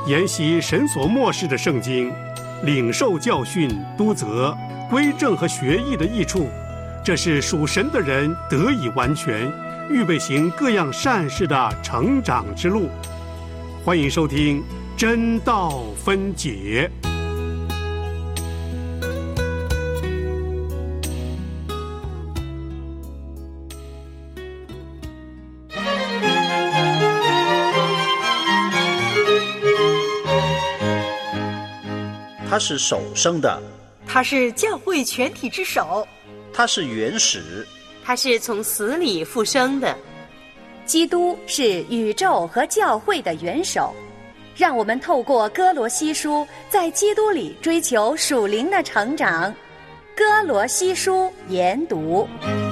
研习神所默示的圣经，领受教训、督责、归正和学义的益处，这是属神的人得以完全，预备行各样善事的成长之路。欢迎收听真道分解。 他是首生的， 他是教会全体之首， 他是原始， 他是从死里复生的。 基督是宇宙和教会的元首，让我们透过哥罗西书在基督里追求属灵的成长。哥罗西书研读。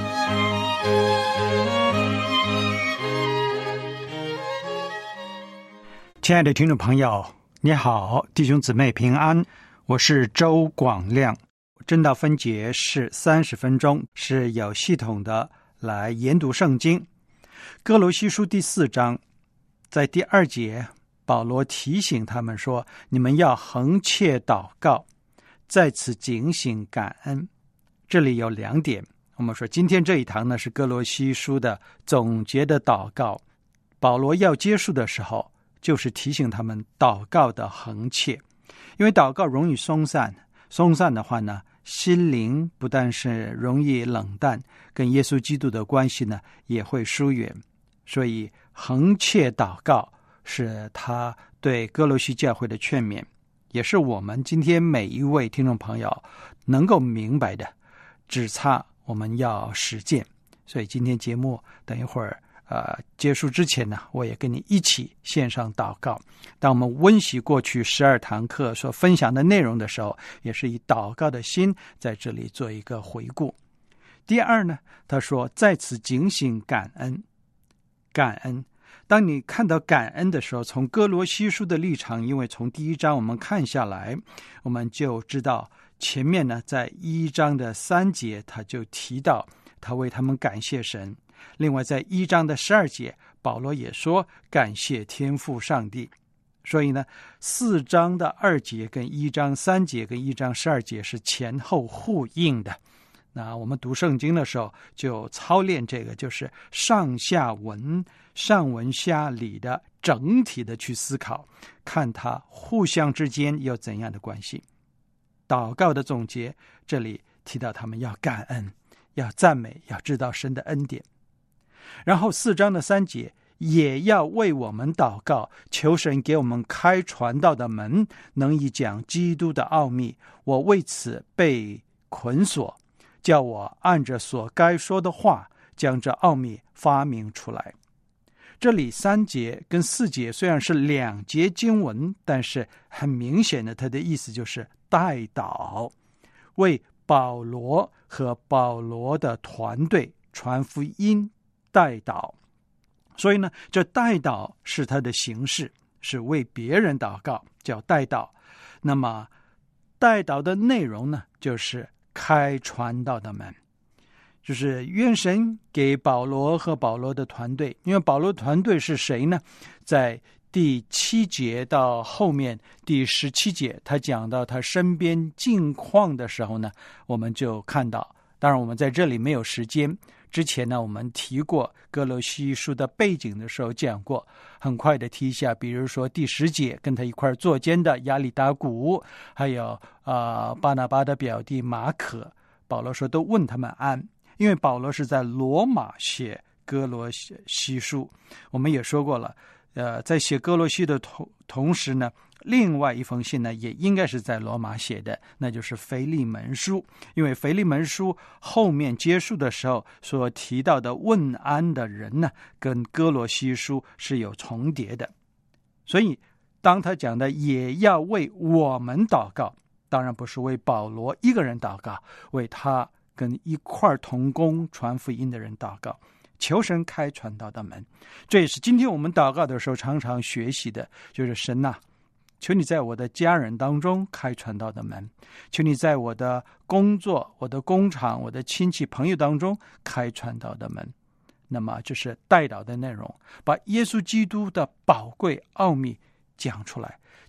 亲爱的听众朋友，你好，弟兄姊妹平安，我是周广亮。真道分解是30分钟，是有系统的来研读圣经。哥罗西书第4章，在第2节，保罗提醒他们说，你们要恒切祷告，在此警醒感恩。这里有2点，我们说今天这一堂呢是哥罗西书的总结的祷告。保罗要结束的时候，就是提醒他们祷告的恒切，因为祷告容易松散的话呢，心灵不但是容易冷淡，跟耶稣基督的关系呢也会疏远。所以恒切祷告是他对哥罗西教会的劝勉，也是我们今天每一位听众朋友能够明白的，只差我们要实践。所以今天节目等一会儿结束之前呢，我也跟你一起线上祷告。当我们温习过去12堂课所分享的内容的时候，也是以祷告的心在这里做一个回顾。第2呢，他说在此警醒感恩。感恩，当你看到感恩的时候，从哥罗西书的立场，因为从第1章我们看下来，我们就知道前面呢，在1章的3节他就提到他为他们感谢神。另外在1章的12节，保罗也说感谢天父上帝。所以呢，4章的2节跟1章3节跟1章12节是前后呼应的。那我们读圣经的时候就操练这个，就是上下文上文下理的整体的去思考，看它互相之间有怎样的关系。祷告的总结，这里提到他们要感恩，要赞美，要知道神的恩典。然后4章的3节，也要为我们祷告，求神给我们开传道的门，能以讲基督的奥秘。我为此被捆锁，叫我按着所该说的话，将这奥秘发明出来。这里3节跟4节虽然是2节经文，但是很明显的，它的意思就是代祷，为保罗和保罗的团队传福音代祷。所以呢，这代祷是他的形式，是为别人祷告，叫代祷。那么代祷的内容呢，就是开传道的门，就是愿神给保罗和保罗的团队。因为保罗团队是谁呢？在第7节到后面第17节，他讲到他身边境况的时候呢，我们就看到，当然我们在这里没有时间，之前呢我们提过哥罗西书的背景的时候讲过，很快的提一下。比如说第10节，跟他一块作监的亚里达古，还有巴拿巴的表弟马可，保罗说都问他们安，因为保罗是在罗马写哥罗西书。我们也说过了，在写哥罗西的同时呢，另外一封信呢也应该是在罗马写的，那就是腓利门书。因为腓利门书后面结束的时候所提到的问安的人呢，跟哥罗西书是有重叠的。所以当他讲的也要为我们祷告，当然不是为保罗一个人祷告，为他跟一块同工传福音的人祷告，求神开传道的门。这也是今天我们祷告的时候常常学习的，就是神啊，求你在我的家人当中开传道的门，求你在我的工作、我的工厂、我的亲戚朋友当中开传道的门。那么这是代祷的内容，把耶稣基督的宝贵奥秘讲出来，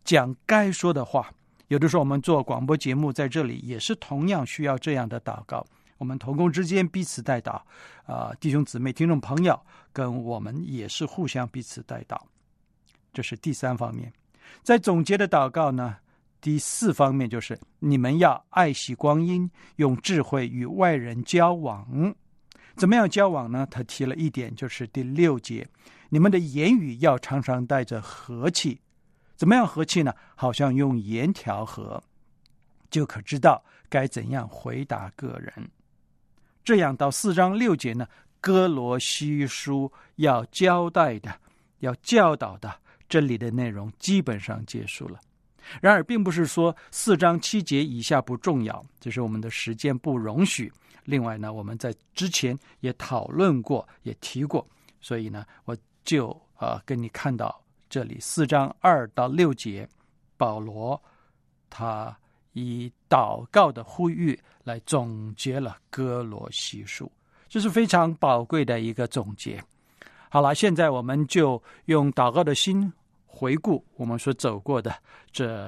讲该说的话。有的时候我们做广播节目，在这里也是同样需要这样的祷告。我们同工之间彼此代祷，弟兄姊妹、听众朋友跟我们也是互相彼此代祷。这是第三方面。在总结的祷告呢，第四方面就是你们要爱惜光阴，用智慧与外人交往。怎么样交往呢？他提了一点，就是第6节，你们的言语要常常带着和气。怎么样和气呢？好像用盐调和，就可知道该怎样回答个人。这样到4章6节呢，哥罗西书要交代的、要教导的真理的内容基本上结束了。然而并不是说4章7节以下不重要，这是我们的时间不容许。另外呢，我们在之前也讨论过，也提过，所以呢，我就跟你看到这里4章2到6节，保罗他以祷告的呼吁来总结了哥罗西书，这是非常宝贵的一个总结。好了，现在我们就用祷告的心回顾我们所走过的这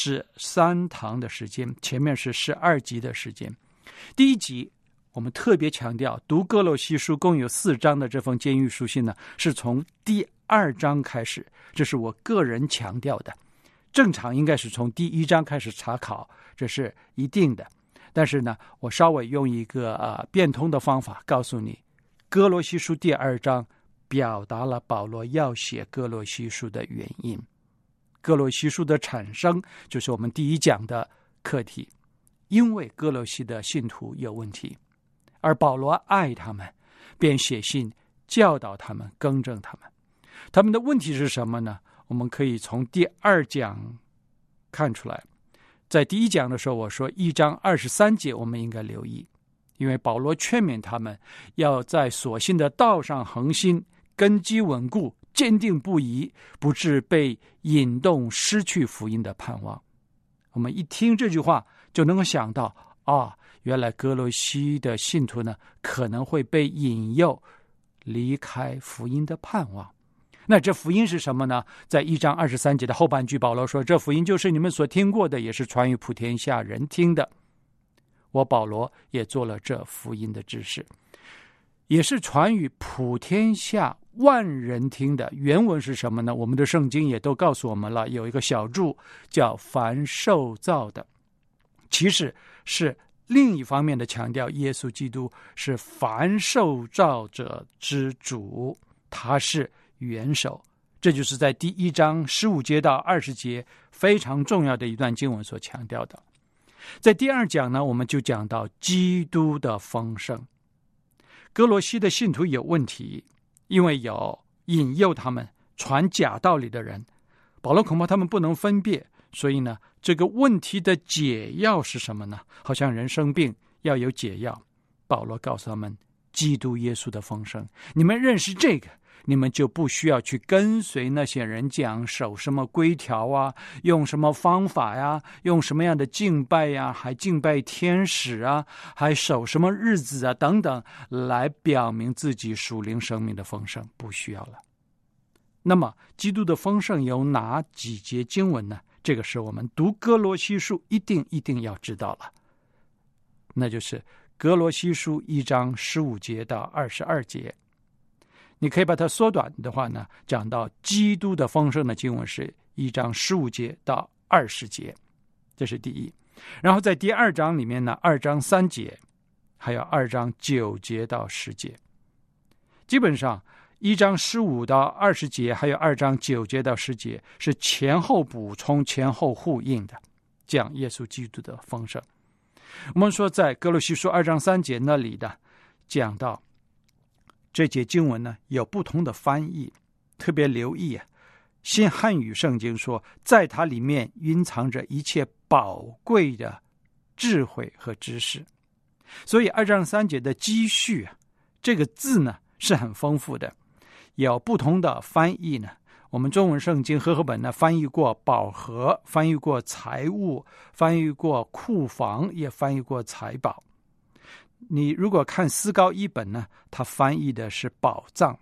13堂的时间，前面是12集的时间。第一集我们特别强调，读哥罗西书共有4章的这封监狱书信呢，是从第2章开始，这是我个人强调的。正常应该是从第1章开始查考，这是一定的。但是呢，我稍微用一个变通的方法告诉你，哥罗西书第2章表达了保罗要写哥罗西书的原因。哥罗西书的产生就是我们第一讲的课题，因为哥罗西的信徒有问题，而保罗爱他们，便写信教导他们，更正他们。他们的问题是什么呢？我们可以从第2讲看出来。在第1讲的时候，我说1章23节我们应该留意，因为保罗劝勉他们要在所信的道上恒心，根基稳固，坚定不移，不致被引动失去福音的盼望。我们一听这句话就能够想到原来哥罗西的信徒呢可能会被引诱离开福音的盼望。那这福音是什么呢？在1章23节的后半句，保罗说，这福音就是你们所听过的，也是传于普天下人听的。我保罗也做了这福音的知识，也是传于普天下万人听的。原文是什么呢？我们的圣经也都告诉我们了，有一个小注叫凡受造的，其实是另一方面的强调，耶稣基督是凡受造者之主，他是元首。这就是在第1章15节到20节非常重要的一段经文所强调的。在第2讲呢，我们就讲到基督的丰盛。哥罗西的信徒有问题，因为有引诱他们传假道理的人，保罗恐怕他们不能分辨，所以呢，这个问题的解药是什么呢？好像人生病要有解药，保罗告诉他们，基督耶稣的丰盛，你们认识这个，你们就不需要去跟随那些人讲守什么规条啊，用什么方法呀，用什么样的敬拜呀，还敬拜天使啊，还守什么日子啊等等，来表明自己属灵生命的丰盛，不需要了。那么基督的丰盛有哪几节经文呢？这个是我们读哥罗西书一定要知道了，那就是哥罗西书1章15节到22节。你可以把它缩短的话呢，讲到基督的丰盛的经文是1章15节到20节，这是第一。然后在第2章里面呢，2章3节，还有2章9节到10节。基本上1章15到20节，还有2章9节到10节是前后补充、前后呼应的，讲耶稣基督的丰盛。我们说在哥罗西书2章3节那里的讲到这节经文呢，有不同的翻译，特别留意新汉语圣经说，在它里面蕴藏着一切宝贵的智慧和知识。所以2章3节的积蓄这个字呢是很丰富的，有不同的翻译呢。我们中文圣经和合本呢翻译过宝盒，翻译过财物，翻译过库房，也翻译过财宝。你如果看思高一本呢，它翻译的是宝藏。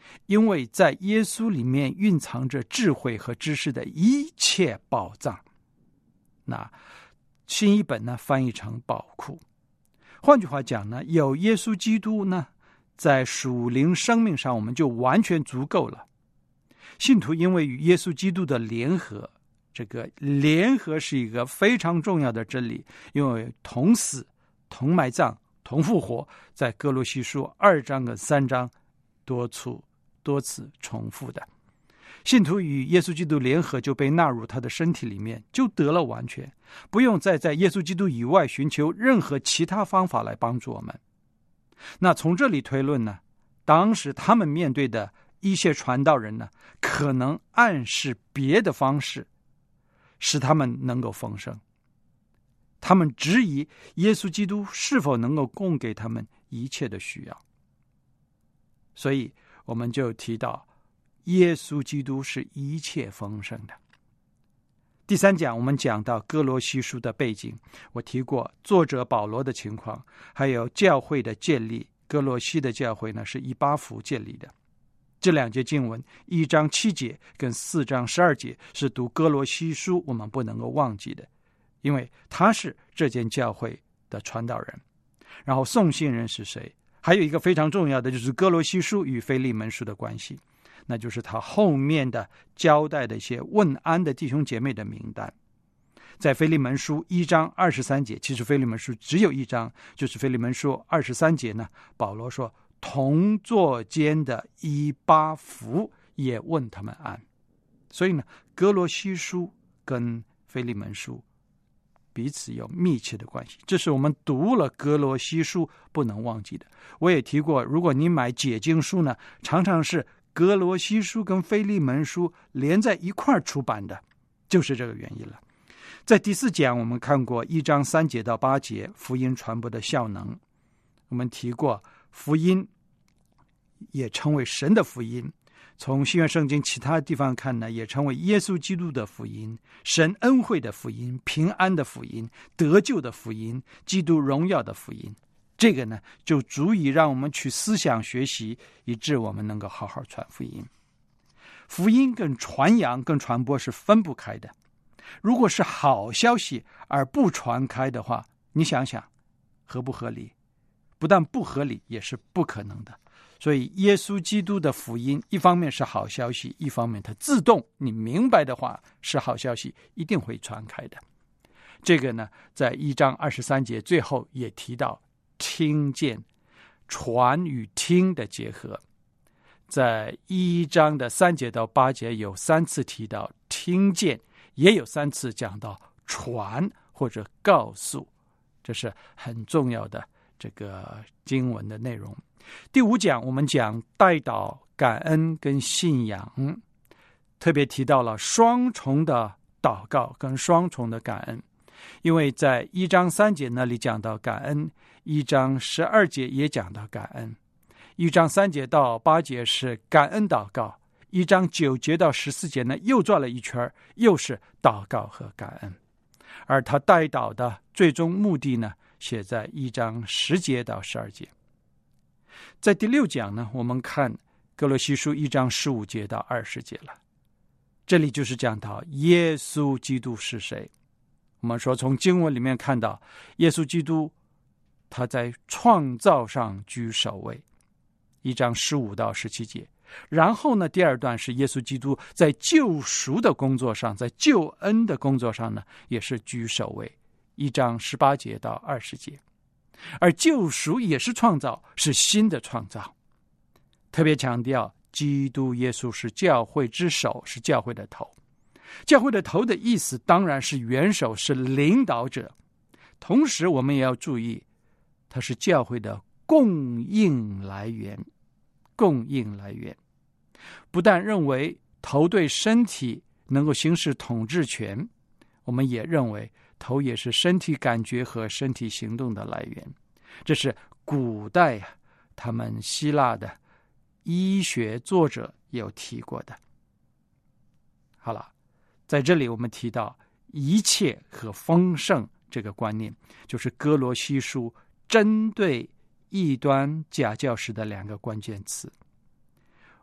因为在耶稣里面蕴藏着智慧和知识的一切宝藏。那新译本呢翻译成宝库。换句话讲呢，有耶稣基督呢，在属灵生命上我们就完全足够了。信徒因为与耶稣基督的联合，这个联合是一个非常重要的真理，因为同死、同埋葬、同复活，在哥罗西书2章跟3章多次重复的。信徒与耶稣基督联合，就被纳入他的身体里面，就得了完全，不用再在耶稣基督以外寻求任何其他方法来帮助我们。那从这里推论呢，当时他们面对的一些传道人呢，可能暗示别的方式使他们能够丰盛。他们质疑耶稣基督是否能够供给他们一切的需要。所以我们就提到耶稣基督是一切丰盛的。第3讲我们讲到哥罗西书的背景，我提过作者保罗的情况，还有教会的建立。哥罗西的教会呢是以巴弗建立的。这2节经文1章7节跟4章12节是读哥罗西书我们不能够忘记的，因为他是这间教会的传道人。然后送信人是谁？还有一个非常重要的就是哥罗西书与腓利门书的关系，那就是他后面的交代的一些问安的弟兄姐妹的名单。在腓利门书1章23节，其实腓利门书只有1章，就是腓利门书23节呢，保罗说同作监的以巴弗也问他们安。所以呢，哥罗西书跟腓利门书彼此有密切的关系，这是我们读了哥罗西书不能忘记的。我也提过，如果你买解经书呢，常常是哥罗西书跟腓利门书连在一块出版的，就是这个原因了。在第4讲我们看过1章3节到8节福音传播的效能，我们提过福音也称为神的福音，从新约圣经其他地方看呢，也称为耶稣基督的福音、神恩惠的福音、平安的福音、得救的福音、基督荣耀的福音。这个呢就足以让我们去思想学习，以致我们能够好好传福音。福音跟传扬跟传播是分不开的。如果是好消息而不传开的话，你想想合不合理？不但不合理，也是不可能的。所以耶稣基督的福音一方面是好消息，一方面它自动，你明白的话是好消息，一定会传开的。这个呢在1章23节最后也提到听见，传与听的结合。在1章的3节到8节有3次提到听见，也有3次讲到传或者告诉，这是很重要的这个经文的内容。第5讲我们讲代祷、感恩跟信仰，特别提到了双重的祷告跟双重的感恩。因为在1章3节那里讲到感恩，1章12节也讲到感恩，1章3节到8节是感恩祷告，1章9节到14节呢又转了一圈，又是祷告和感恩。而他代祷的最终目的呢写在1章10节到12节。在第6讲呢，我们看哥罗西书1章15节到20节了。这里就是讲到耶稣基督是谁。我们说从经文里面看到耶稣基督他在创造上居首位，1章15到17节。然后呢，第2段是耶稣基督在救赎的工作上，在救恩的工作上呢也是居首位，1章18节到20节。而救赎也是创造，是新的创造。特别强调基督耶稣是教会之首，是教会的头。教会的头的意思当然是元首，是领导者。同时我们也要注意，它是教会的供应来源。供应来源不但认为头对身体能够行使统治权，我们也认为头也是身体感觉和身体行动的来源。这是古代他们希腊的医学作者有提过的。好了，在这里我们提到一切和丰盛这个观念，就是哥罗西书针对异端假教师的2个关键词。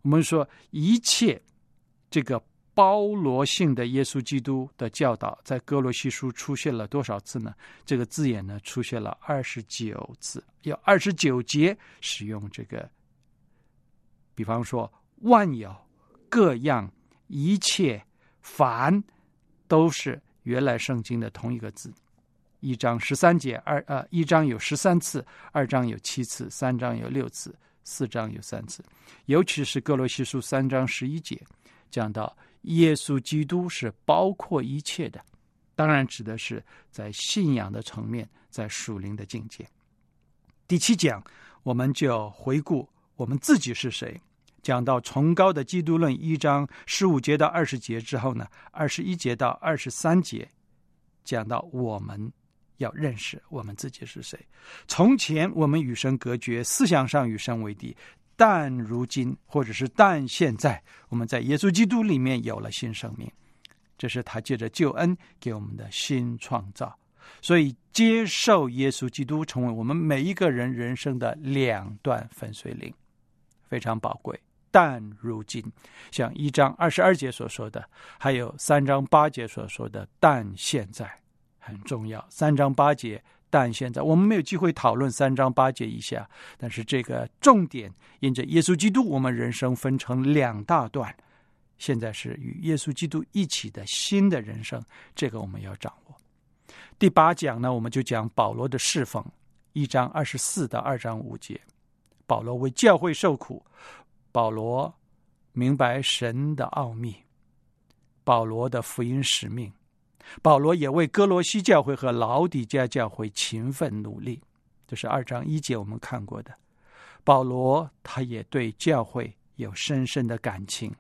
我们说一切这个包罗性的耶稣基督的教导在哥罗西书出现了多少次呢？这个字眼呢出现了29次，有29节使用这个，比方说万有、各样、一切、凡，都是原来圣经的同一个字。1章13节，1章有13次，2章有7次，3章有6次，4章有3次。尤其是哥罗西书3章11节讲到耶稣基督是包括一切的，当然指的是在信仰的层面，在属灵的境界。第7讲我们就回顾我们自己是谁，讲到崇高的基督论1章15节到20节之后呢，21节到23节讲到我们要认识我们自己是谁。从前我们与神隔绝，思想上与神为敌，但如今或者是但现在，我们在耶稣基督里面有了新生命，这是他借着救恩给我们的新创造。所以接受耶稣基督成为我们每一个人人生的2段分水岭，非常宝贵。但如今像1章22节所说的，还有3章8节所说的但现在很重要。3章8节但现在，我们没有机会讨论3章8节以下，但是这个重点因着耶稣基督，我们人生分成2大段，现在是与耶稣基督一起的新的人生，这个我们要掌握。第8讲呢，我们就讲保罗的侍奉，1章24到2章5节，保罗为教会受苦，保罗明白神的奥秘，保罗的福音使命，保罗也为哥罗西教会和老底嘉教会勤奋努力，这是2章1节我们看过的。保罗他也对教会有深深的感情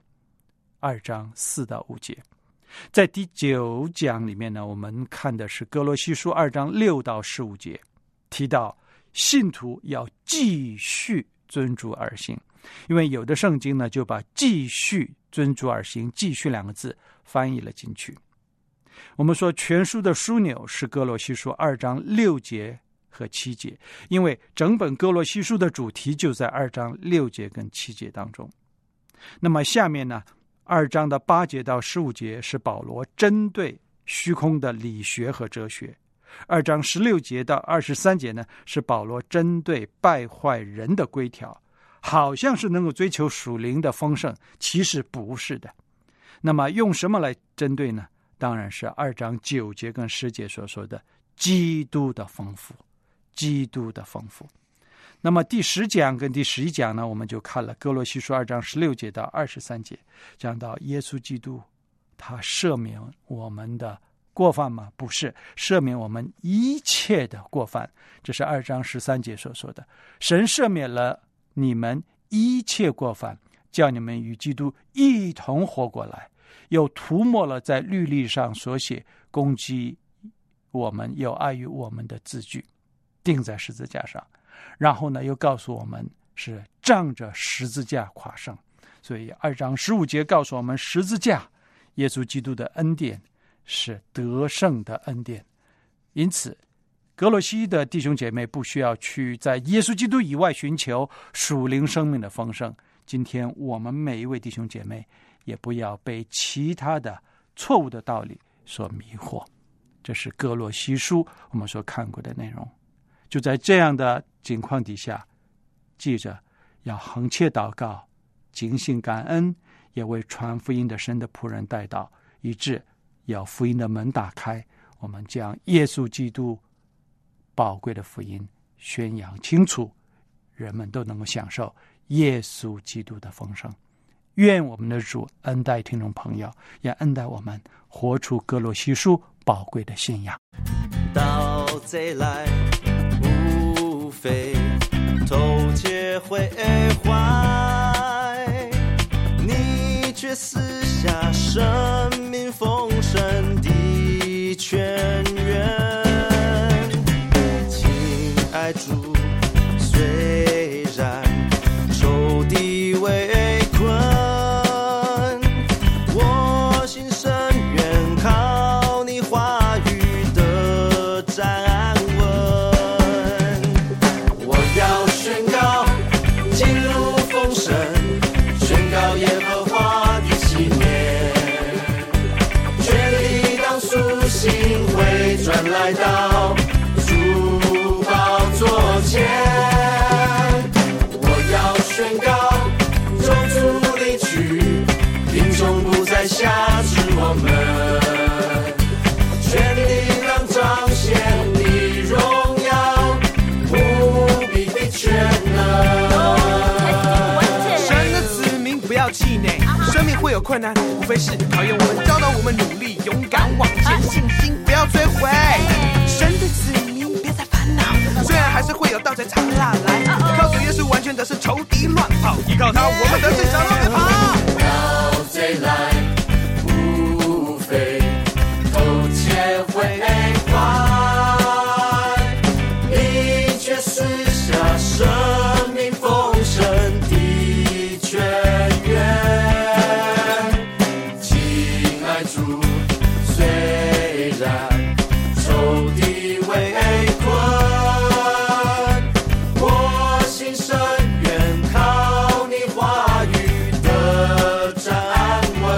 ，2章4到5节。在第9讲里面呢，我们看的是哥罗西书2章6到15节，提到信徒要继续遵主而行，因为有的圣经呢就把继续遵主而行，继续2个字翻译了进去。我们说全书的枢纽是哥罗西书2章6节和7节，因为整本哥罗西书的主题就在2章6节跟7节当中。那么下面呢，2章的8节到15节是保罗针对虚空的理学和哲学，2章16节到23节呢是保罗针对败坏人的规条，好像是能够追求属灵的丰盛，其实不是的。那么用什么来针对呢？当然是2章9节跟10节所说的基督的丰富，基督的丰富。那么第10讲跟第11讲呢，我们就看了哥罗西书2章16节到23节，讲到耶稣基督他赦免我们的过犯吗？不是，赦免我们一切的过犯，这是2章13节所说的。神赦免了你们一切过犯，叫你们与基督一同活过来，又涂抹了在律例上所写攻击我们有碍于我们的字句，钉在十字架上。然后呢又告诉我们是仗着十字架夸胜。所以2章15节告诉我们，十字架耶稣基督的恩典是得胜的恩典。因此哥罗西的弟兄姐妹不需要去在耶稣基督以外寻求属灵生命的丰盛。今天我们每一位弟兄姐妹也不要被其他的错误的道理所迷惑。这是哥罗西书我们所看过的内容。就在这样的情况底下，记着要恒切祷告，警醒感恩，也为传福音的神的仆人代祷，以致要福音的门打开，我们将耶稣基督宝贵的福音宣扬清楚，人们都能够享受耶稣基督的丰盛。愿我们的主恩待听众朋友，也恩待我们活出哥罗西书宝贵的信仰。 盗贼来无非偷窃毁坏，你却赐下生命丰盛的泉源。亲爱主，虽然仇敌围困，我心深愿靠你话语的站稳。我要宣告进入丰盛，宣告再辖制我们，全力让彰显你荣耀，无比的全能。 神的子民不要气馁，生命会有困难，无非是考验我们，教导我们努力，勇敢往前，信心不要摧毁。神的子民别再烦恼，虽然还是会有盗贼藏下来，靠主耶稣完全得胜仇敌乱跑，依靠他我们得胜小路别跑。 盗贼来无非偷窃毁坏，你却赐下生命丰盛的泉源。亲爱主，虽然仇敌围困，我心深愿靠你话语得站稳。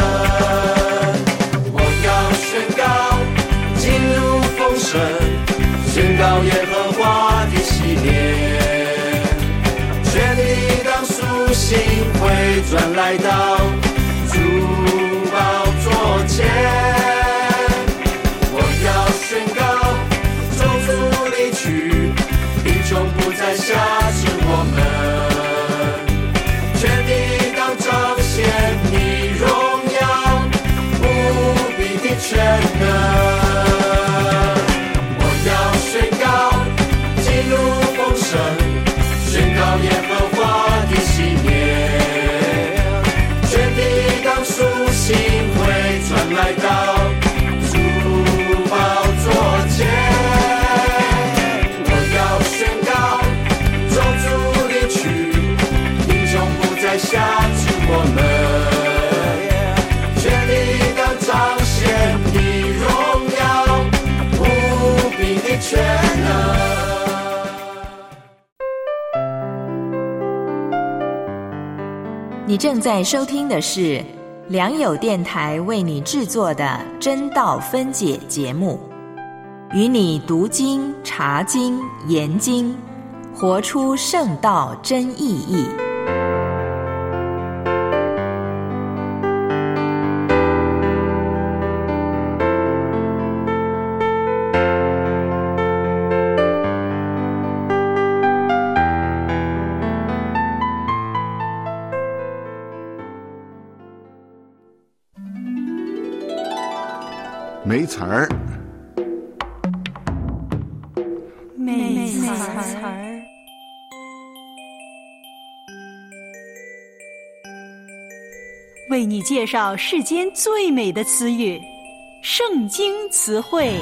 我要宣告进入丰盛，宣告耶和华的喜年，全力当苏醒回转来到主宝座前。我要宣告咒诅离去，贫穷不再辖制我们，全力当彰显你荣耀，无比的全能。我要宣告进入丰盛，宣告耶和华的喜年，全力当苏醒回转来到主宝座前。我要宣告咒诅离去，贫穷不再辖制我们，全力当彰显你荣耀，无比的全能。 你正在收听的是良友电台为你制作的真道分解节目，与你读经、查经、研经，活出圣道真意义。 没词儿， 没词儿。为你介绍世间最美的词语——圣经词汇。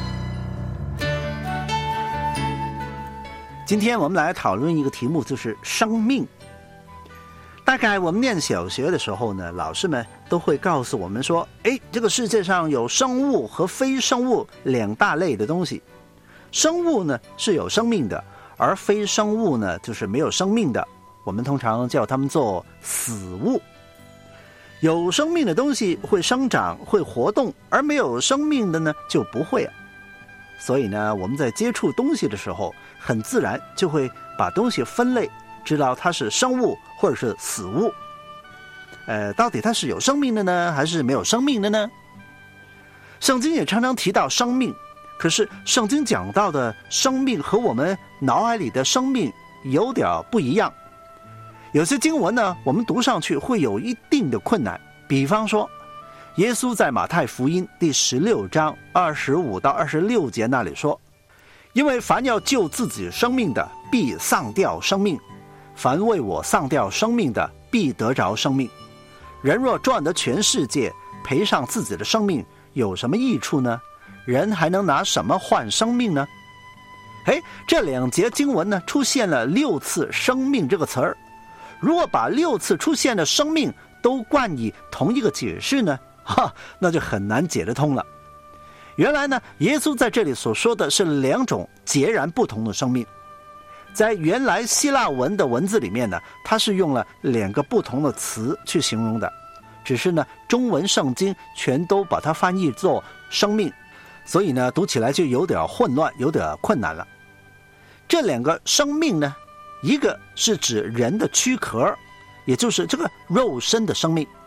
今天我们来讨论一个题目，就是生命。大概我们念小学的时候呢，老师们都会告诉我们说，这个世界上有生物和非生物两大类的东西。生物呢是有生命的，而非生物呢就是没有生命的。我们通常叫它们做死物。有生命的东西会生长，会活动，而没有生命的呢就不会。所以呢，我们在接触东西的时候，很自然就会把东西分类，知道它是生物或者是死物。到底它是有生命的呢，还是没有生命的呢？圣经也常常提到生命，可是圣经讲到的生命和我们脑海里的生命有点不一样。有些经文呢，我们读上去会有一定的困难。比方说，耶稣在马太福音第16章25到26节那里说，因为凡要救自己生命的，必丧掉生命；凡为我丧掉生命的，必得着生命。人若赚得全世界，赔上自己的生命，有什么益处呢？人还能拿什么换生命呢？这两节经文呢，出现了6次生命这个词儿。如果把6次出现的生命都冠以同一个解释呢，那就很难解得通了。原来呢，耶稣在这里所说的是2种截然不同的生命。在原来希腊文的文字里面呢，它是用了2个不同的词去形容的，只是呢，中文圣经全都把它翻译作生命，所以呢，读起来就有点混乱，有点困难了。这2个生命呢，一个是指人的躯壳，也就是这个肉身的生命；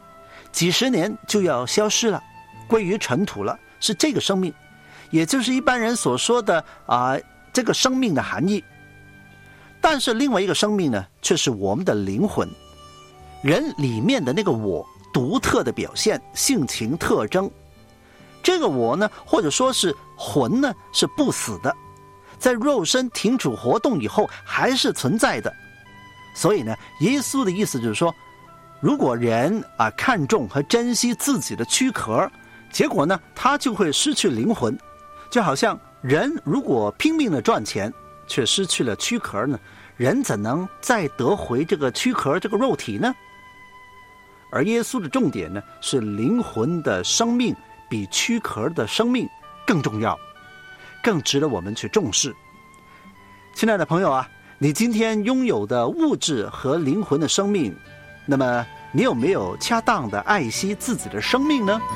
几十年就要消失了，归于尘土了，是这个生命，也就是一般人所说的这个生命的含义。但是另外一个生命呢，却是我们的灵魂，人里面的那个我独特的表现、性情特征。这个我呢，或者说是魂呢，是不死的，在肉身停止活动以后还是存在的。所以呢，耶稣的意思就是说，如果人看重和珍惜自己的躯壳，结果呢，他就会失去灵魂。就好像人如果拼命的赚钱，却失去了躯壳呢，人怎能再得回这个躯壳、这个肉体呢？而耶稣的重点呢，是灵魂的生命比躯壳的生命更重要，更值得我们去重视。亲爱的朋友你今天拥有的物质和灵魂的生命，那么你有没有恰当的爱惜自己的生命呢？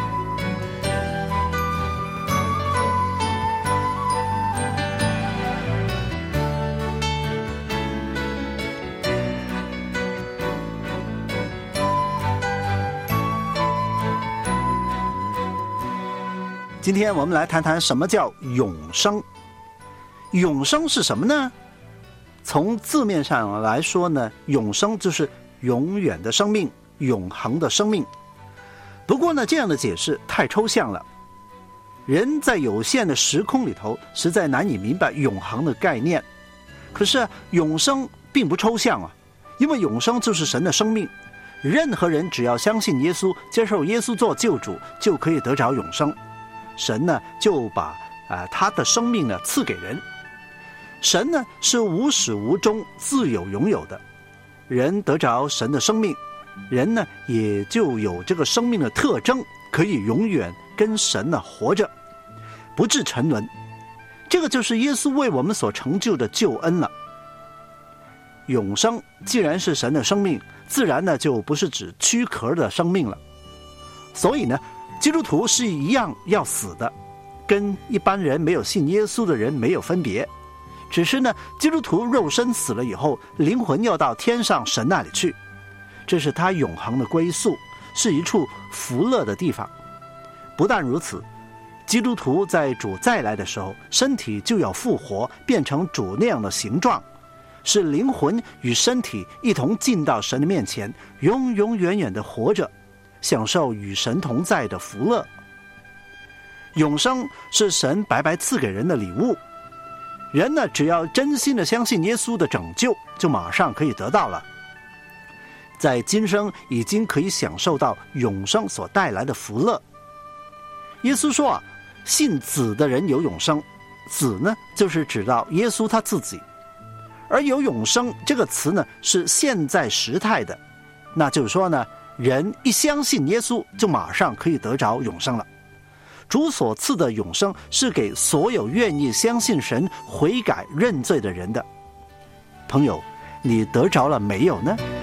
今天我们来谈谈什么叫永生。永生是什么呢？从字面上来说呢，永生就是永远的生命，永恒的生命。不过呢，这样的解释太抽象了，人在有限的时空里头实在难以明白永恒的概念。可是永生并不抽象因为永生就是神的生命，任何人只要相信耶稣，接受耶稣做救主，就可以得着永生。神呢就把他的生命呢赐给人。神呢是无始无终、自有永有的，人得着神的生命，人呢也就有这个生命的特征，可以永远跟神呢活着，不致沉沦。这个就是耶稣为我们所成就的救恩了。永生既然是神的生命，自然呢就不是指躯壳的生命了。所以呢，基督徒是一样要死的，跟一般人没有信耶稣的人没有分别。只是呢，基督徒肉身死了以后，灵魂要到天上神那里去，这是他永恒的归宿，是一处福乐的地方。不但如此，基督徒在主再来的时候，身体就要复活，变成主那样的形状，使灵魂与身体一同进到神的面前，永永远远的活着，享受与神同在的福乐。永生是神白白赐给人的礼物，人呢只要真心的相信耶稣的拯救，就马上可以得到了。在今生已经可以享受到永生所带来的福乐。耶稣说信子的人有永生，子呢就是指到耶稣他自己。而有永生这个词呢是现在时态的，那就是说呢，人一相信耶稣，就马上可以得着永生了。主所赐的永生是给所有愿意相信神、悔改认罪的人的。朋友，你得着了没有呢？